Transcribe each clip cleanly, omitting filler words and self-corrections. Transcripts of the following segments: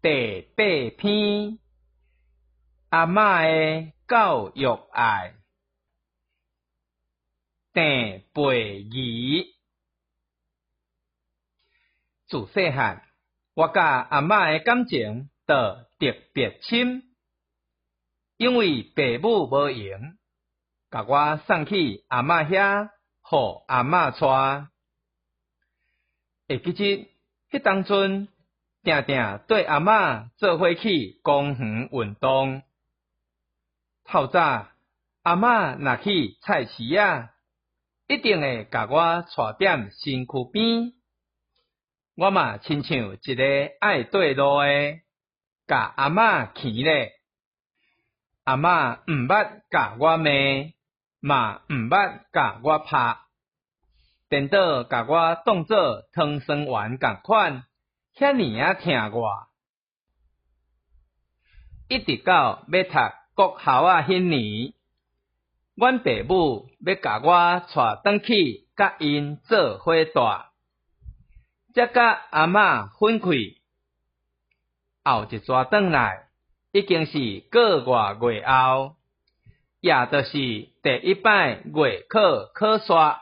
第8篇，阿嬷的教育爱，定培仪。自细汉，我甲阿嬷的感情就特别深，因为爸母无闲，甲我送去阿嬷遐，互阿嬷带。会记得迄当阵，定定对阿嬷做伙去公园运动。透早，阿嬷若去菜市仔，一定会甲我带点身躯边。我嘛亲像一个爱对路的，甲阿嬷牵咧。阿嬷毋捌甲我骂，嘛毋捌甲我拍，颠倒甲我当作汤酸丸共款，遐尼啊疼我。一直到要读国校啊迄年，阮爸母要甲我带转去，甲因做伙住，才甲阿嬷分开。后一逝转来，已经是个月月后，也就是第一摆月考考煞。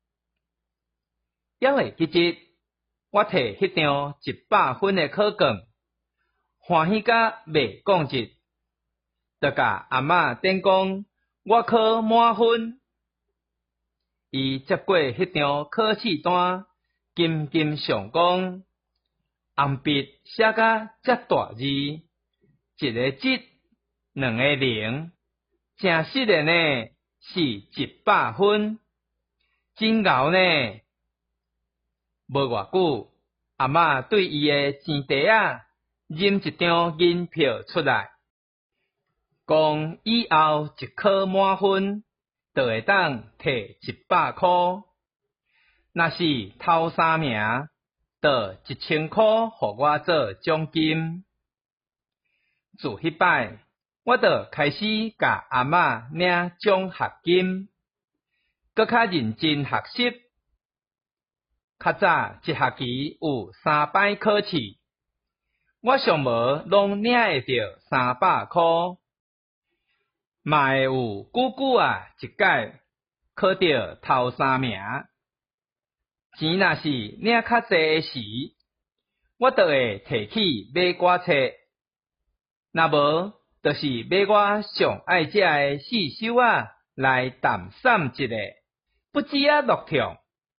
还会记得我摕迄张100分的考卷，欢喜甲袂讲一，就甲阿嬷顶讲我考满分。伊接过迄张考试单，金金上讲，红笔写甲遮大字，一个7，2个0，真实的呢是100分，真牛呢！无偌久，阿嬷对伊的钱袋啊印一张银票出来，讲以后一考满分，就会当摕100块。若是头3名，就1000块互我做奖金。自迄摆，我就开始甲阿嬷领奖学金，搁较认真学习。较早一学期有3摆考试，我上无拢领会到300块，嘛会有久久啊一届考到头3名。钱若是领较济时，我就会摕去买歌册，若无就是买我上爱食的四手啊来淡散一下，不止啊落痛。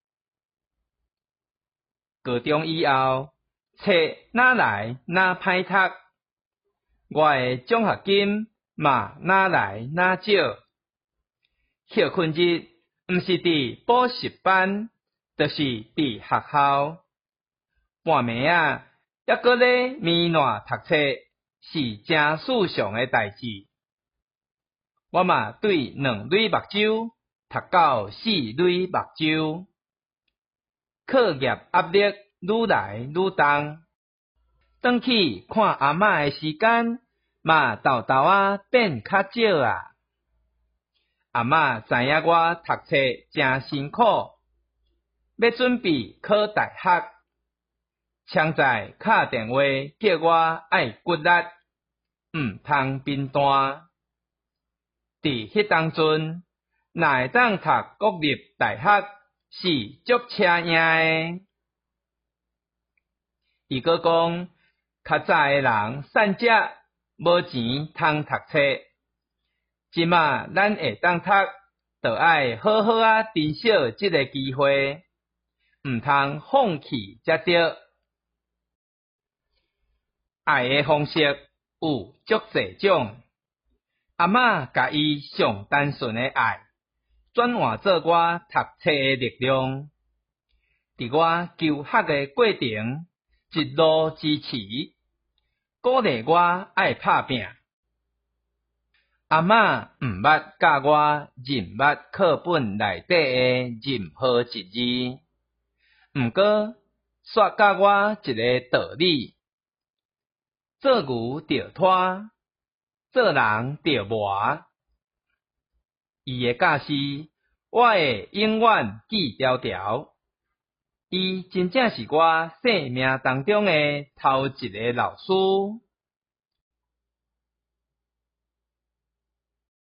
高中以后，册哪来哪歹读，我的奖学金嘛哪来哪少。休困日毋是伫补习班，就是伫学校。半暝啊，抑搁咧眠烂读册，是真世上的代志。我嘛对2蕊目睭读到4蕊目睭。课业压力愈来愈重，转去看阿嬷的时间嘛豆豆啊变较少啊。阿嬷知影我读册真辛苦，要准备考大学，常在敲电话叫我爱骨力，毋通贫惰。伫迄当阵，若会当读国立大学，是足车赢的。伊阁讲，较早的人散食，无钱通读册，即马咱会当读，就爱好好啊珍惜即个机会，毋通放弃才对。爱的方式有足侪种，阿嬷甲伊上单纯的爱，转换做我读册的力量。伫我求学的过程，一路支持，鼓励我爱拍拼。阿嬷毋捌教我认捌课本内底的任何一字，毋过煞教我一个道理：做牛着拖，做人着磨。伊的教示，我会永远记条条。 伊真正是我生命当中的头一个老师。